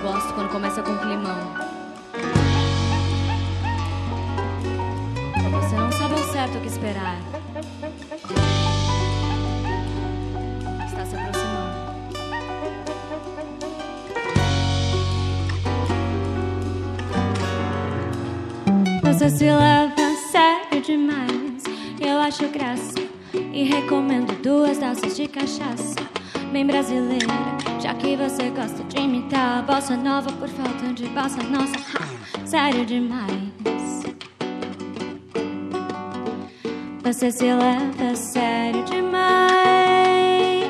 gosto quando começa com climão. Você não sabe ao certo o que esperar. Está se aproximando. Você se leva a sério demais. Eu acho graça e recomendo 2 taças de cachaça bem brasileira, já que você gosta de imitar a bossa nova por falta de bossa nossa. Sério demais. Você se leva a sério demais.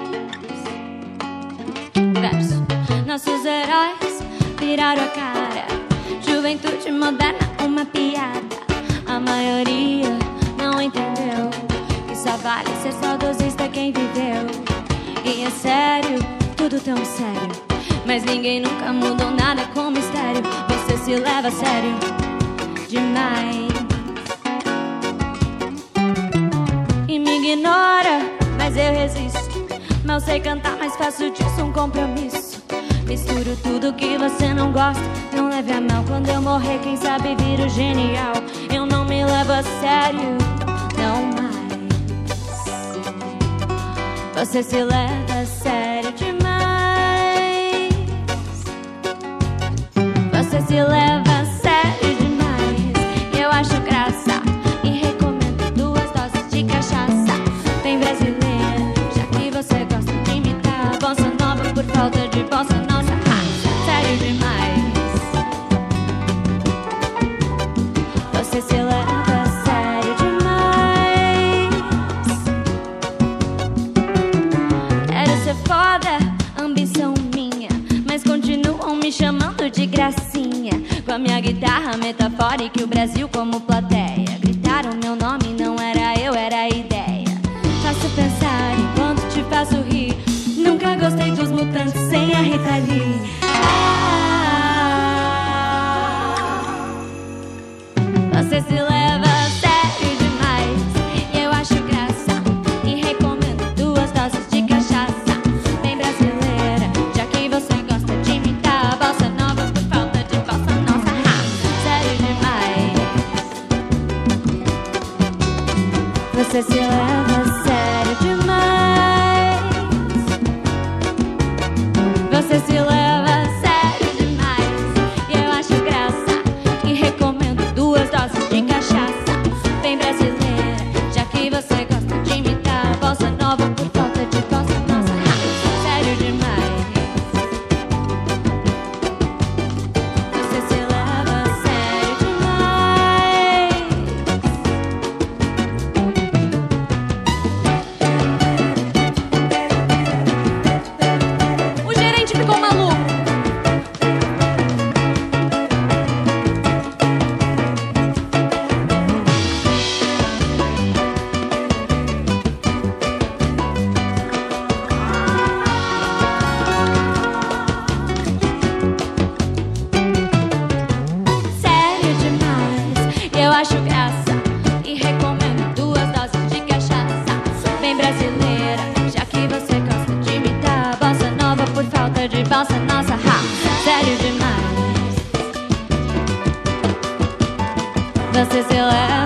Verso. Nossos heróis viraram a cara. Juventude moderna, uma piada. A maioria não entendeu que só vale ser saudosista quem viveu. E é sério, tudo tão sério, mas ninguém nunca mudou nada com mistério. Você se leva a sério demais e me ignora, mas eu resisto. Mal sei cantar, mas faço disso um compromisso. Misturo tudo que você não gosta. Não leve a mal quando eu morrer, quem sabe viro genial. Eu não me levo a sério, não mais. Você se leva a sério demais. Você se leva a sério demais. Eu acho graça e recomendo 2 doses de cachaça bem brasileira, já que você gosta de imitar a bossa nova por falta de bossa nossa. Sério demais. Você se leva a sério demais. Quero ser foda, ambição minha, mas continuam me chamando de gracinha. Com a minha guitarra metafórica e o Brasil como plateia. Gritaram meu nome, não era eu, era a ideia. Faço pensar enquanto te faço rir. Nunca gostei dos Mutantes sem a Rita Lee. Você se leva a sério demais. Eu acho graça e recomendo 2 doses de cachaça bem brasileira, já que você gosta de imitar a bossa nova por falta de bossa nossa. Sério demais. Você se leva a sério demais. Você se leva a sério demais. Eu acho graça e recomendo 2 doses de cachaça bem brasileira, já que você gosta de imitar a bossa nova por falta de bossa nossa. Sério demais. Você se leva a sério demais. O gerente ficou maluco. Sério demais. Eu acho graça e recomendo 2 doses de cachaça bem brasileira, já que você gosta de imitar a bossa nova por falta de bossa nossa. Sério demais. Você se leva